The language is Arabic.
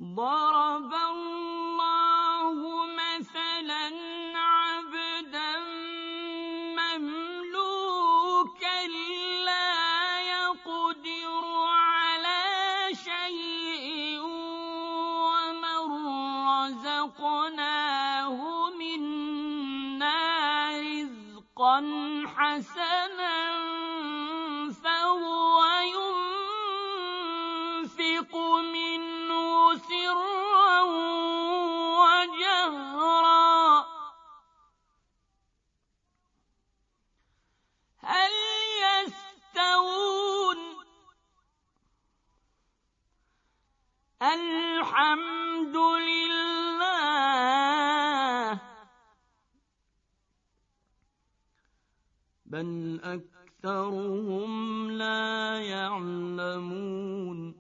ضرب الله مثلا عبدا مملوكا لا يقدر على شيء ومن رزقناه منا رزقا حسنا فهو ينفق منه سرا وجهرا هل يستوون الحمد لله بل أكثرهم لا يعلمون